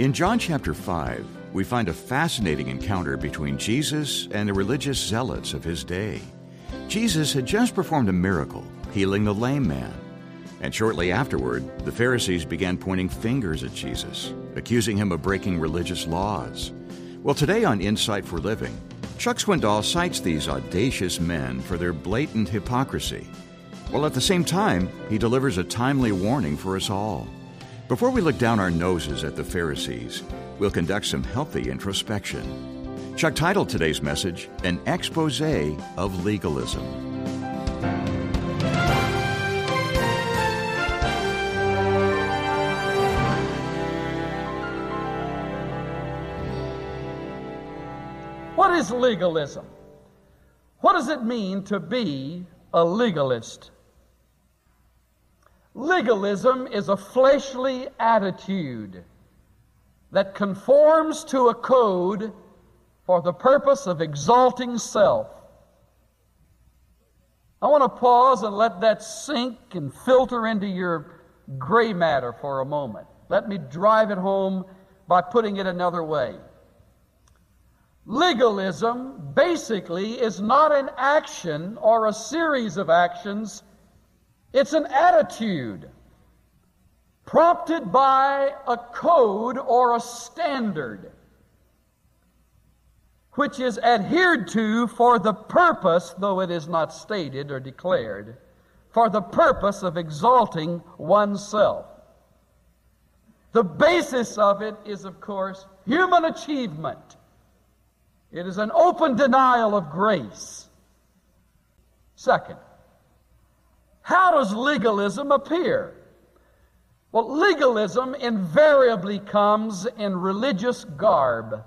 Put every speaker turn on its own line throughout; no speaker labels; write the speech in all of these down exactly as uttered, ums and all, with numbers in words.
In John chapter five, we find a fascinating encounter between Jesus and the religious zealots of his day. Jesus had just performed a miracle, healing the lame man. And shortly afterward, the Pharisees began pointing fingers at Jesus, accusing him of breaking religious laws. Well, today on Insight for Living, Chuck Swindoll cites these audacious men for their blatant hypocrisy, while at the same time, he delivers a timely warning for us all. Before we look down our noses at the Pharisees, we'll conduct some healthy introspection. Chuck titled today's message, An Expose of Legalism.
What is legalism? What does it mean to be a legalist? Legalism is a fleshly attitude that conforms to a code for the purpose of exalting self. I want to pause and let that sink and filter into your gray matter for a moment. Let me drive it home by putting it another way. Legalism basically is not an action or a series of actions. It's an attitude prompted by a code or a standard which is adhered to for the purpose, though it is not stated or declared, for the purpose of exalting oneself. The basis of it is, of course, human achievement. It is an open denial of grace. Second, how does legalism appear? Well, legalism invariably comes in religious garb.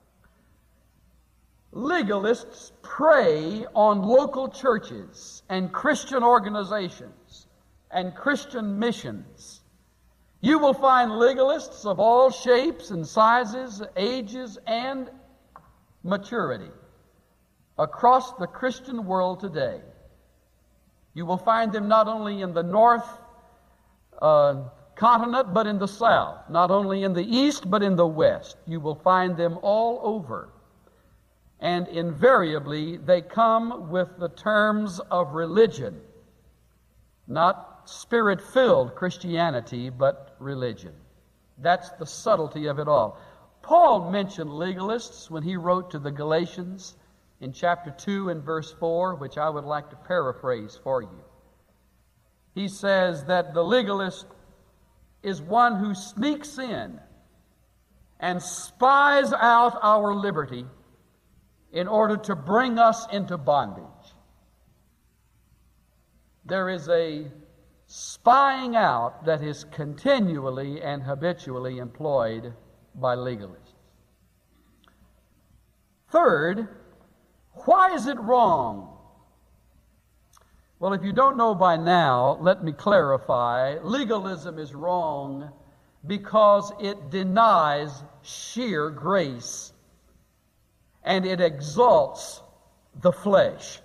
Legalists prey on local churches and Christian organizations and Christian missions. You will find legalists of all shapes and sizes, ages, and maturity across the Christian world today. You will find them not only in the north uh, continent, but in the south. Not only in the east, but in the west. You will find them all over. And invariably, they come with the terms of religion. Not spirit-filled Christianity, but religion. That's the subtlety of it all. Paul mentioned legalists when he wrote to the Galatians in chapter two and verse four, which I would like to paraphrase for you. He says that the legalist is one who sneaks in and spies out our liberty in order to bring us into bondage. There is a spying out that is continually and habitually employed by legalists. Third, why is it wrong? Well, if you don't know by now, let me clarify. Legalism is wrong because it denies sheer grace and it exalts the flesh.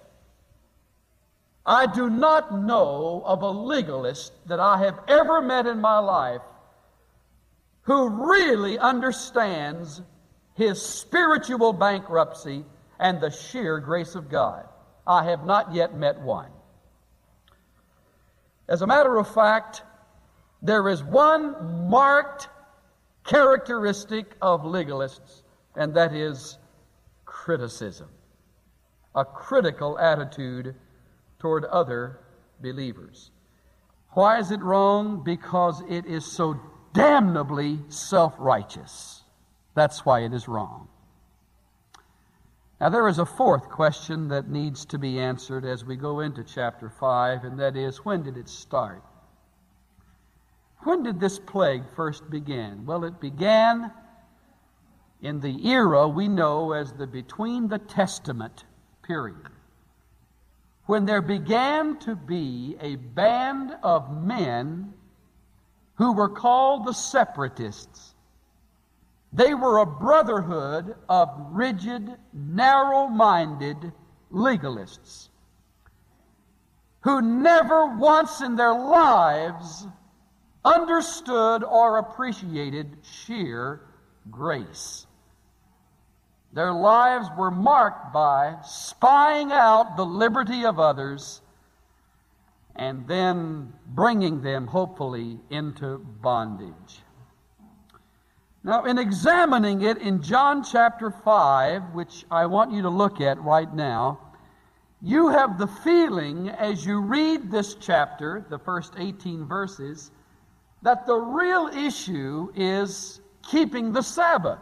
I do not know of a legalist that I have ever met in my life who really understands his spiritual bankruptcy and the sheer grace of God. I have not yet met one. As a matter of fact, there is one marked characteristic of legalists, and that is criticism, a critical attitude toward other believers. Why is it wrong? Because it is so damnably self-righteous. That's why it is wrong. Now, there is a fourth question that needs to be answered as we go into chapter five, and that is, when did it start? When did this plague first begin? Well, it began in the era we know as the Between the Testament period, when there began to be a band of men who were called the separatists. They were a brotherhood of rigid, narrow-minded legalists who never once in their lives understood or appreciated sheer grace. Their lives were marked by spying out the liberty of others and then bringing them, hopefully, into bondage. Now, in examining it in John chapter five, which I want you to look at right now, you have the feeling as you read this chapter, the first eighteen verses, that the real issue is keeping the Sabbath.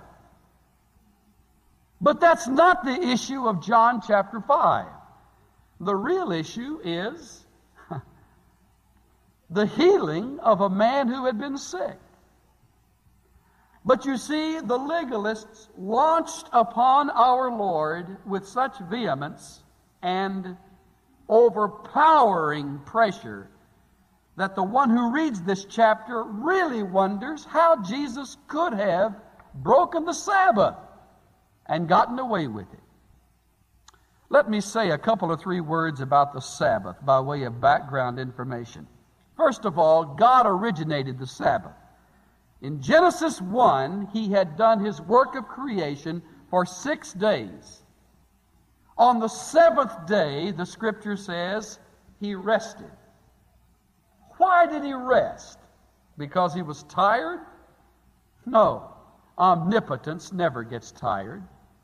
But that's not the issue of John chapter five. The real issue is the healing of a man who had been sick. But you see, the legalists launched upon our Lord with such vehemence and overpowering pressure that the one who reads this chapter really wonders how Jesus could have broken the Sabbath and gotten away with it. Let me say a couple of three words about the Sabbath by way of background information. First of all, God originated the Sabbath. In Genesis one, He had done His work of creation for six days. On the seventh day, the Scripture says, He rested. Why did He rest? Because He was tired? No. Omnipotence never gets tired.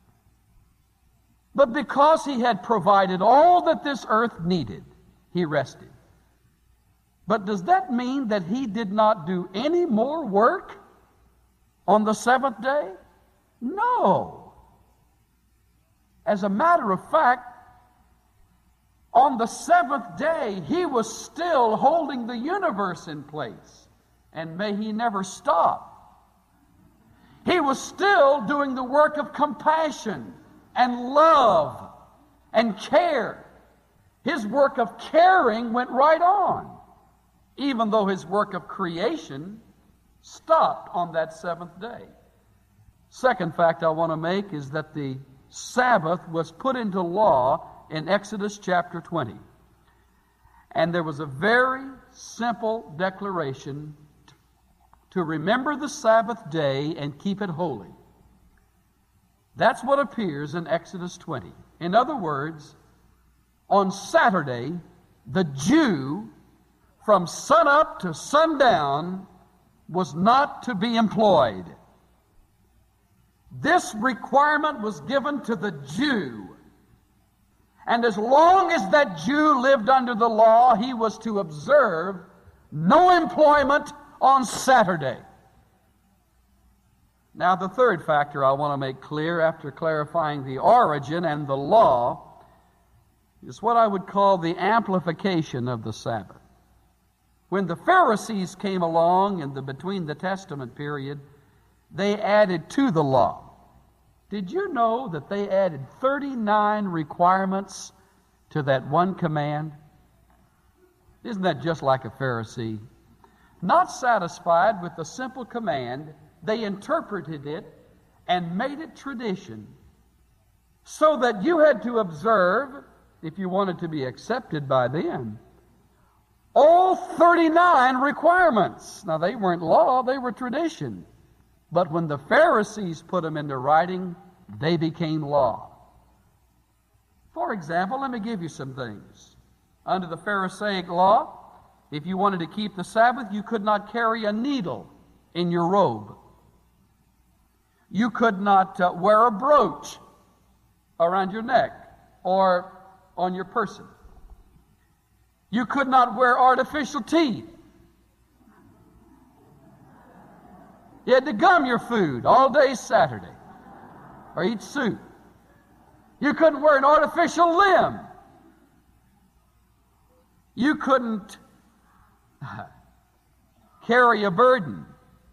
But because He had provided all that this earth needed, He rested. But does that mean that He did not do any more work on the seventh day? No. As a matter of fact, on the seventh day, He was still holding the universe in place. And may He never stop. He was still doing the work of compassion and love and care. His work of caring went right on, even though His work of creation stopped on that seventh day. Second fact I want to make is that the Sabbath was put into law in Exodus chapter twenty. And there was a very simple declaration to remember the Sabbath day and keep it holy. That's what appears in Exodus twenty. In other words, on Saturday, the Jew from sunup to sundown was not to be employed. This requirement was given to the Jew. And as long as that Jew lived under the law, he was to observe no employment on Saturday. Now, the third factor I want to make clear after clarifying the origin and the law is what I would call the amplification of the Sabbath. When the Pharisees came along in the between the Testament period, they added to the law. Did you know that they added thirty-nine requirements to that one command? Isn't that just like a Pharisee? Not satisfied with the simple command, they interpreted it and made it tradition, so that you had to observe, if you wanted to be accepted by them, all thirty-nine requirements. Now, they weren't law, they were tradition. But when the Pharisees put them into writing, they became law. For example, let me give you some things. Under the Pharisaic law, if you wanted to keep the Sabbath, you could not carry a needle in your robe. You could not uh, wear a brooch around your neck or on your person. You could not wear artificial teeth. You had to gum your food all day Saturday or eat soup. You couldn't wear an artificial limb. You couldn't carry a burden.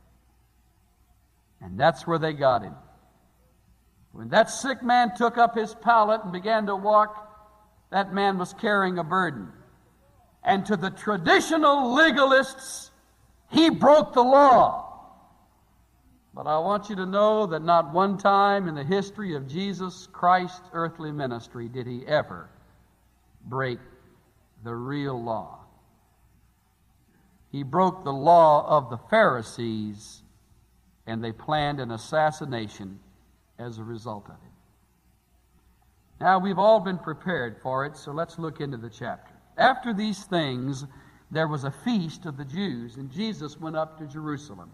And that's where they got him. When that sick man took up his pallet and began to walk, that man was carrying a burden. And to the traditional legalists, he broke the law. But I want you to know that not one time in the history of Jesus Christ's earthly ministry did he ever break the real law. He broke the law of the Pharisees and they planned an assassination as a result of it. Now, we've all been prepared for it, so let's look into the chapter. After these things, there was a feast of the Jews, and Jesus went up to Jerusalem.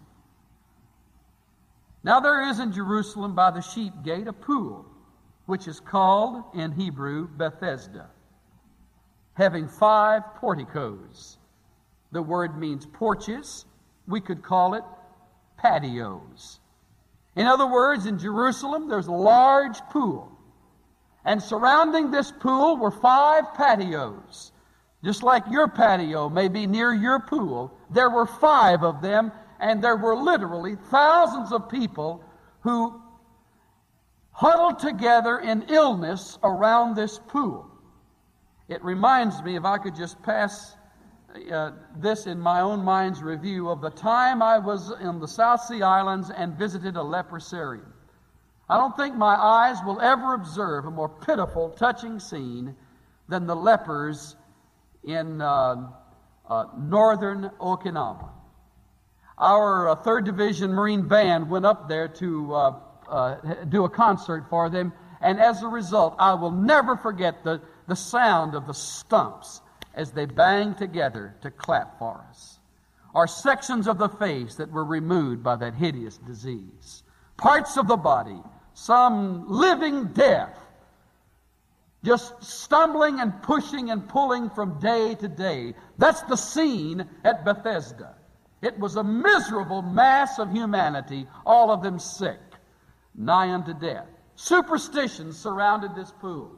Now there is in Jerusalem by the sheep gate a pool, which is called in Hebrew Bethesda, having five porticos. The word means porches. We could call it patios. In other words, in Jerusalem, there's a large pool. And surrounding this pool were five patios. Just like your patio may be near your pool, there were five of them, and there were literally thousands of people who huddled together in illness around this pool. It reminds me, if I could just pass uh, this in my own mind's review, of the time I was in the South Sea Islands and visited a leprosarium. I don't think my eyes will ever observe a more pitiful, touching scene than the lepers in uh, uh, northern Okinawa. Our uh, third Division Marine Band went up there to uh, uh, do a concert for them, and as a result, I will never forget the, the sound of the stumps as they banged together to clap for us. Or sections of the face that were removed by that hideous disease. Parts of the body, some living death, just stumbling and pushing and pulling from day to day. That's the scene at Bethesda. It was a miserable mass of humanity, all of them sick, nigh unto death. Superstition surrounded this pool.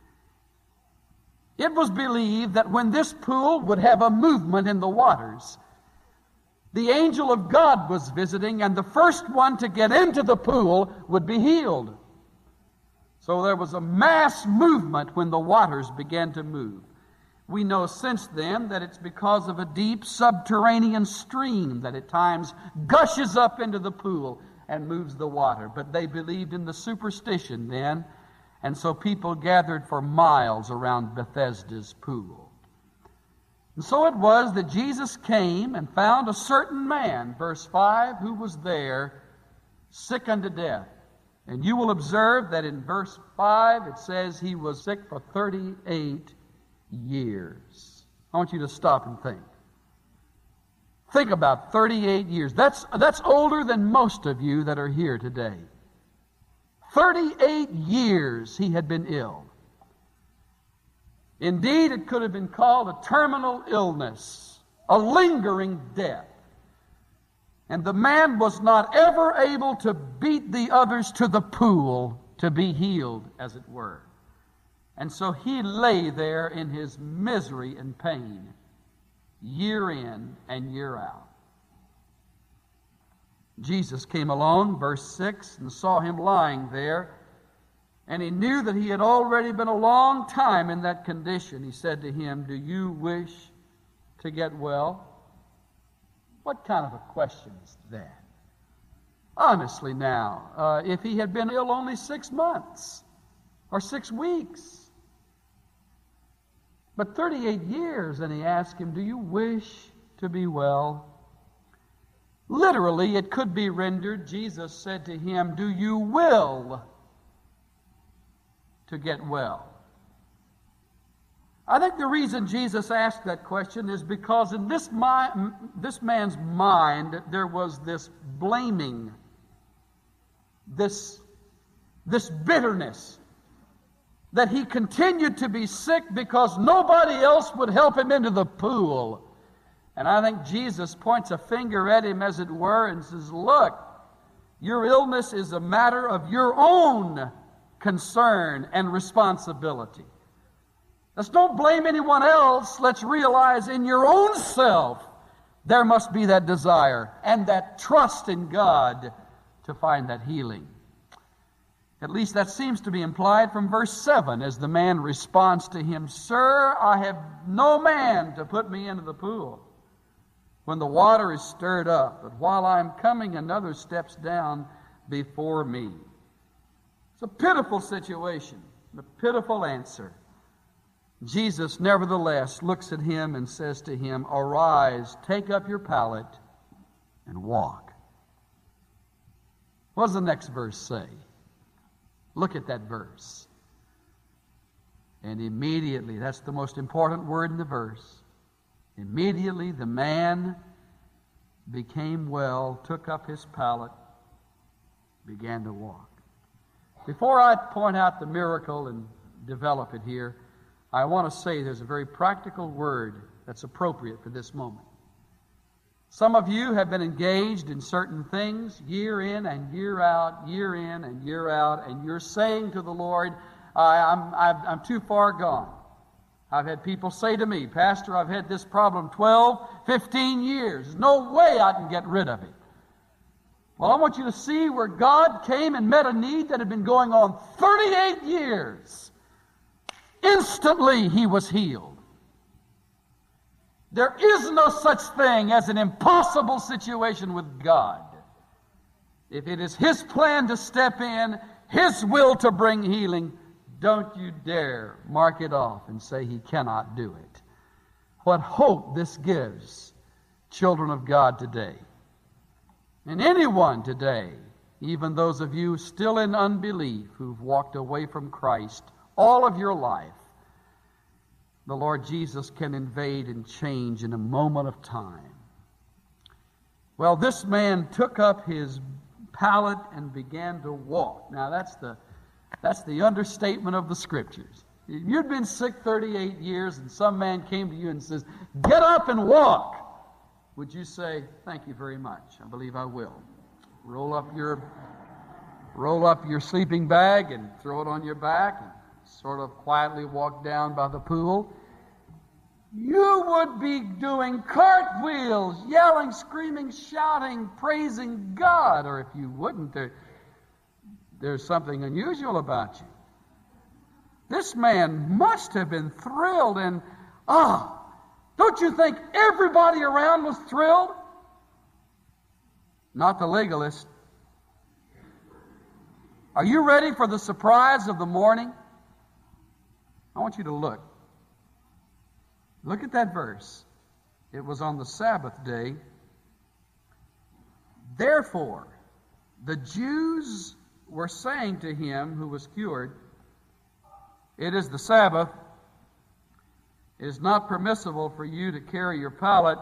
It was believed that when this pool would have a movement in the waters, the angel of God was visiting, and the first one to get into the pool would be healed. So there was a mass movement when the waters began to move. We know since then that it's because of a deep subterranean stream that at times gushes up into the pool and moves the water. But they believed in the superstition then, and so people gathered for miles around Bethesda's pool. And so it was that Jesus came and found a certain man, verse five, who was there, sick unto death. And you will observe that in verse five it says he was sick for thirty-eight years. I want you to stop and think. Think about thirty-eight years. That's, that's older than most of you that are here today. thirty-eight years he had been ill. Indeed, it could have been called a terminal illness, a lingering death. And the man was not ever able to beat the others to the pool to be healed, as it were. And so he lay there in his misery and pain, year in and year out. Jesus came along, verse six, and saw him lying there. And he knew that he had already been a long time in that condition. He said to him, "Do you wish to get well?" What kind of a question is that? Honestly now, uh, if he had been ill only six months or six weeks, but thirty-eight years, and he asked him, "Do you wish to be well?" Literally, it could be rendered, Jesus said to him, "Do you will to get well?" I think the reason Jesus asked that question is because in this, mi- this man's mind there was this blaming, this, this bitterness, that he continued to be sick because nobody else would help him into the pool. And I think Jesus points a finger at him, as it were, and says, "Look, your illness is a matter of your own concern and responsibility. Let's don't blame anyone else. Let's realize in your own self there must be that desire and that trust in God to find that healing." At least that seems to be implied from verse seven as the man responds to him, "Sir, I have no man to put me into the pool when the water is stirred up, but while I am coming another steps down before me." It's a pitiful situation, a pitiful answer. Jesus, nevertheless, looks at him and says to him, "Arise, take up your pallet, and walk." What does the next verse say? Look at that verse. And immediately, that's the most important word in the verse. Immediately the man became well, took up his pallet, began to walk. Before I point out the miracle and develop it here, I want to say there's a very practical word that's appropriate for this moment. Some of you have been engaged in certain things year in and year out, year in and year out, and you're saying to the Lord, I, I'm, I'm, I'm too far gone. I've had people say to me, Pastor, I've had this problem twelve, fifteen years. There's no way I can get rid of it. Well, I want you to see where God came and met a need that had been going on thirty-eight years. Instantly, he was healed. There is no such thing as an impossible situation with God. If it is His plan to step in, His will to bring healing, don't you dare mark it off and say He cannot do it. What hope this gives children of God today. And anyone today, even those of you still in unbelief who've walked away from Christ all of your life, the Lord Jesus can invade and change in a moment of time. Well, this man took up his pallet and began to walk. Now, that's the that's the understatement of the Scriptures. If you'd been sick thirty-eight years and some man came to you and says, "Get up and walk," would you say, "Thank you very much, I believe I will"? Roll up your roll up your sleeping bag and throw it on your back and sort of quietly walk down by the pool. You would be doing cartwheels, yelling, screaming, shouting, praising God. Or if you wouldn't, there, there's something unusual about you. This man must have been thrilled, and ah, don't you think everybody around was thrilled? Not the legalist. Are you ready for the surprise of the morning? I want you to look. Look at that verse. It was on the Sabbath day. Therefore, the Jews were saying to him who was cured, "It is the Sabbath. It is not permissible for you to carry your pallet."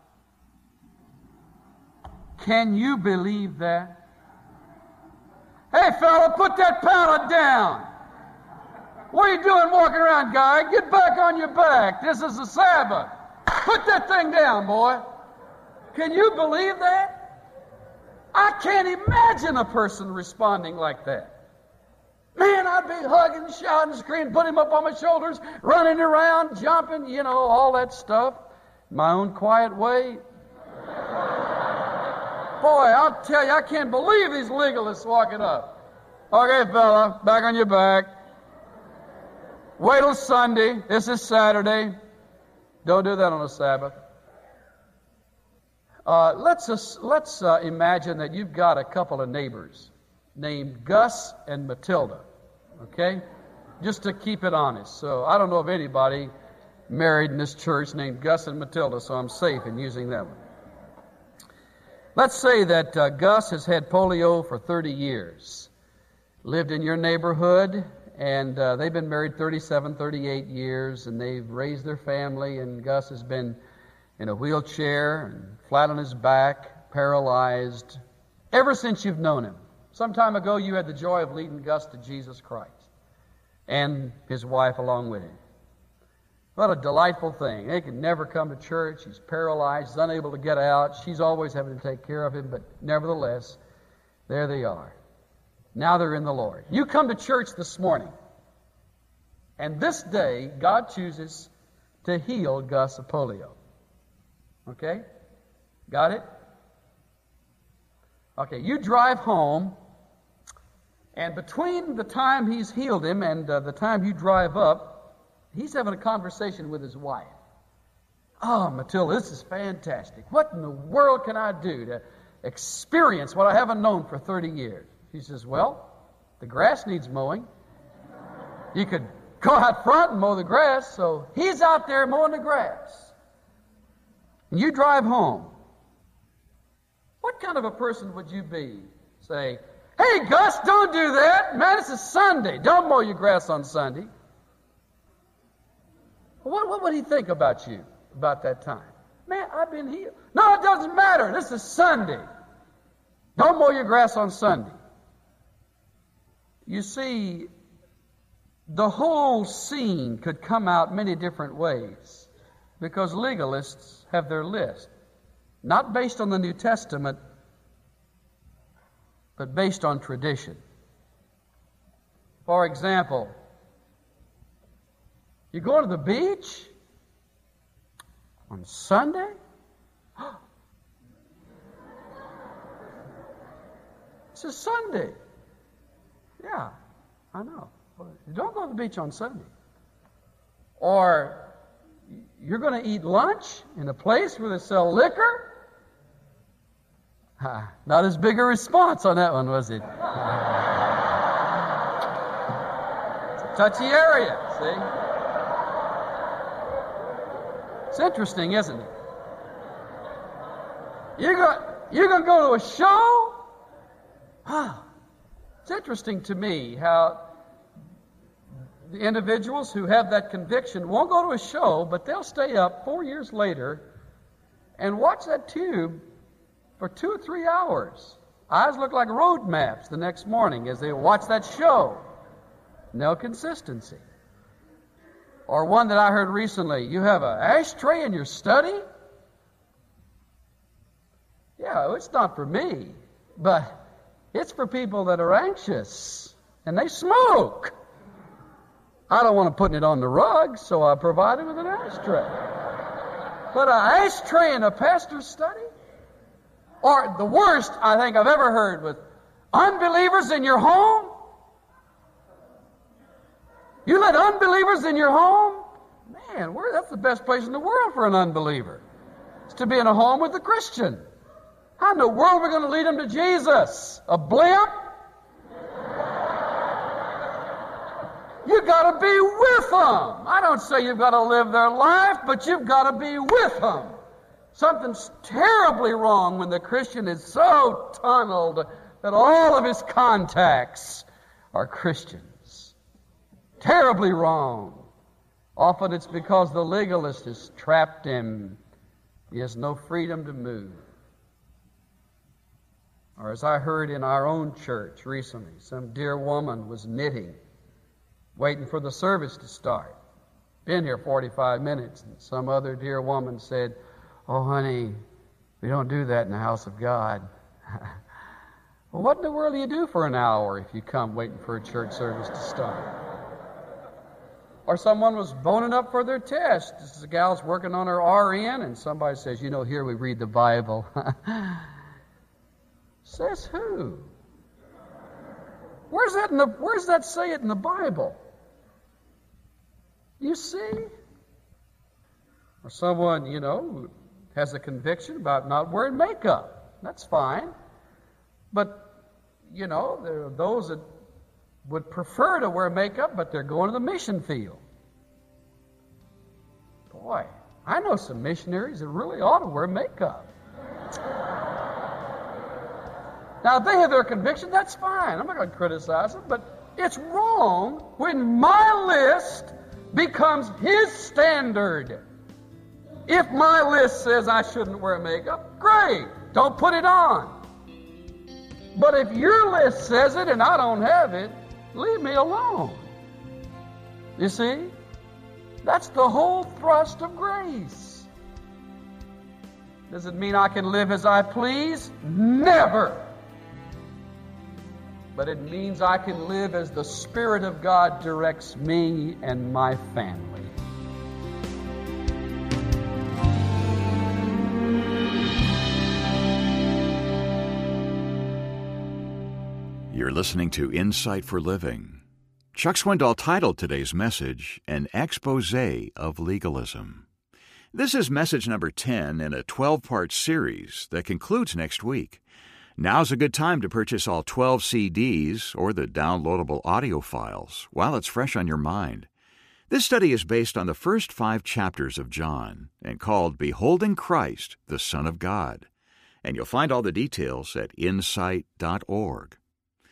Can you believe that? Hey, fella, put that pallet down. What are you doing walking around, guy? Get back on your back. This is the Sabbath. Put that thing down, boy. Can you believe that? I can't imagine a person responding like that. Man, I'd be hugging, shouting, screaming, put him up on my shoulders, running around, jumping, you know, all that stuff. My own quiet way. Boy, I'll tell you, I can't believe these legalists walking up. Okay, fella, back on your back. Wait till Sunday. This is Saturday. Don't do that on a Sabbath. Uh, let's just, let's uh, imagine that you've got a couple of neighbors named Gus and Matilda. Okay? Just to keep it honest. So I don't know of anybody married in this church named Gus and Matilda, so I'm safe in using that one. Let's say that uh, Gus has had polio for thirty years. Lived in your neighborhood. And uh, they've been married thirty-seven, thirty-eight years, and they've raised their family, and Gus has been in a wheelchair and flat on his back, paralyzed, ever since you've known him. Some time ago, you had the joy of leading Gus to Jesus Christ, and his wife along with him. What a delightful thing. They can never come to church. He's paralyzed. He's unable to get out. She's always having to take care of him, but nevertheless, there they are. Now they're in the Lord. You come to church this morning, and this day, God chooses to heal Gus of polio. Okay? Got it? Okay, you drive home, and between the time he's healed him and uh, the time you drive up, he's having a conversation with his wife. "Oh, Matilda, this is fantastic. What in the world can I do to experience what I haven't known for thirty years? He says, "Well, the grass needs mowing. You could go out front and mow the grass." So he's out there mowing the grass. And you drive home. What kind of a person would you be? Say, Hey, Gus, don't do that. Man, it's a Sunday. Don't mow your grass on Sunday. What, what would he think about you about that time? Man, I've been healed. No, it doesn't matter. This is Sunday. Don't mow your grass on Sunday. You see, the whole scene could come out many different ways because legalists have their list, not based on the New Testament, but based on tradition. For example, you go to the beach on Sunday? It's a Sunday. Yeah, I know. You don't go to the beach on Sunday. Or you're going to eat lunch in a place where they sell liquor? Ah, not as big a response on that one, was it? It's a touchy area, see? It's interesting, isn't it? You're going, you're going to go to a show? Ah, it's interesting to me how the individuals who have that conviction won't go to a show, but they'll stay up four years later and watch that tube for two or three hours. Eyes look like road maps the next morning as they watch that show. No consistency. Or one that I heard recently, you have an ashtray in your study? Yeah, it's not for me, but it's for people that are anxious, and they smoke. I don't want to put it on the rug, so I provide it with an ashtray. But an ashtray in a pastor's study? Or the worst I think I've ever heard with unbelievers in your home? You let unbelievers in your home? Man, where, that's the best place in the world for an unbeliever. It's to be in a home with a Christian. How in the world are we going to lead them to Jesus? A blimp? You got to be with them. I don't say you've got to live their life, but you've got to be with them. Something's terribly wrong when the Christian is so tunneled that all of his contacts are Christians. Terribly wrong. Often it's because the legalist has trapped him. He has no freedom to move. Or as I heard in our own church recently, some dear woman was knitting, waiting for the service to start. Been here forty-five minutes, and some other dear woman said, "Oh, honey, we don't do that in the house of God." Well, what in the world do you do for an hour if you come waiting for a church service to start? Or someone was boning up for their test. This is a gal's working on her R N, and somebody says, "You know, here we read the Bible." Says who? Where's that in the, where's that say it in the Bible? You see? Or someone, you know, has a conviction about not wearing makeup. That's fine. But, you know, there are those that would prefer to wear makeup, but they're going to the mission field. Boy, I know some missionaries that really ought to wear makeup. Now, if they have their conviction, that's fine. I'm not going to criticize them, but it's wrong when my list becomes his standard. If my list says I shouldn't wear makeup, great, don't put it on. But if your list says it and I don't have it, leave me alone. You see? That's the whole thrust of grace. Does it mean I can live as I please? Never. But it means I can live as the Spirit of God directs me and my family.
You're listening to Insight for Living. Chuck Swindoll titled today's message, An Exposé of Legalism. This is message number ten in a twelve-part series that concludes next week. Now's a good time to purchase all twelve C Ds or the downloadable audio files while it's fresh on your mind. This study is based on the first five chapters of John and called Beholding Christ, the Son of God. And you'll find all the details at insight dot org.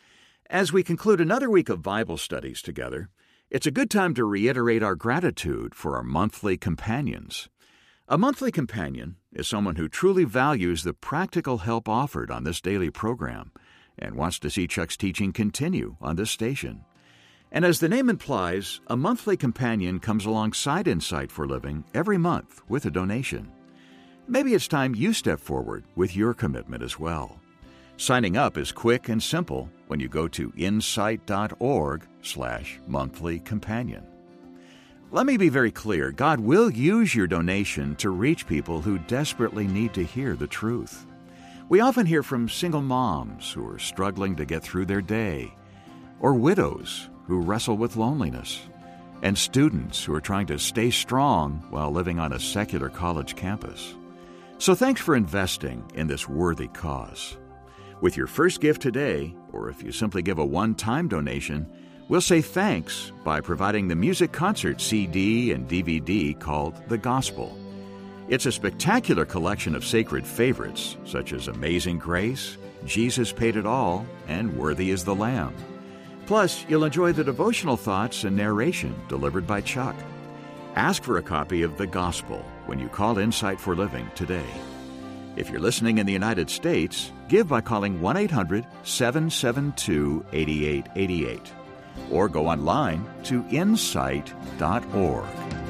As we conclude another week of Bible studies together, it's a good time to reiterate our gratitude for our monthly companions. A monthly companion is someone who truly values the practical help offered on this daily program and wants to see Chuck's teaching continue on this station. And as the name implies, a monthly companion comes alongside Insight for Living every month with a donation. Maybe it's time you step forward with your commitment as well. Signing up is quick and simple when you go to insight.org slash monthly companion. Let me be very clear. God will use your donation to reach people who desperately need to hear the truth. We often hear from single moms who are struggling to get through their day, or widows who wrestle with loneliness, and students who are trying to stay strong while living on a secular college campus. So thanks for investing in this worthy cause. With your first gift today, or if you simply give a one-time donation, we'll say thanks by providing the music concert C D and D V D called The Gospel. It's a spectacular collection of sacred favorites, such as Amazing Grace, Jesus Paid It All, and Worthy is the Lamb. Plus, you'll enjoy the devotional thoughts and narration delivered by Chuck. Ask for a copy of The Gospel when you call Insight for Living today. If you're listening in the United States, give by calling one eight hundred seven seven two eight eight eight eight or go online to insight dot org.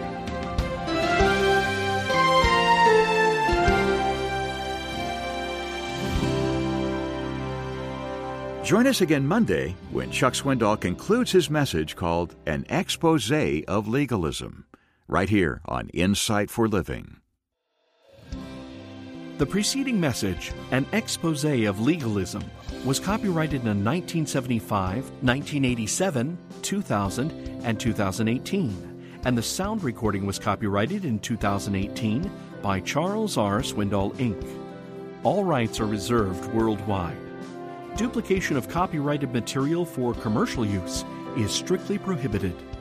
Join us again Monday when Chuck Swindoll concludes his message called An Exposé of Legalism, right here on Insight for Living.
The preceding message, An Exposé of Legalism, was copyrighted in nineteen seventy-five, nineteen eighty-seven, two thousand, and two thousand eighteen, and the sound recording was copyrighted in two thousand eighteen by Charles R. Swindoll, Incorporated. All rights are reserved worldwide. Duplication of copyrighted material for commercial use is strictly prohibited.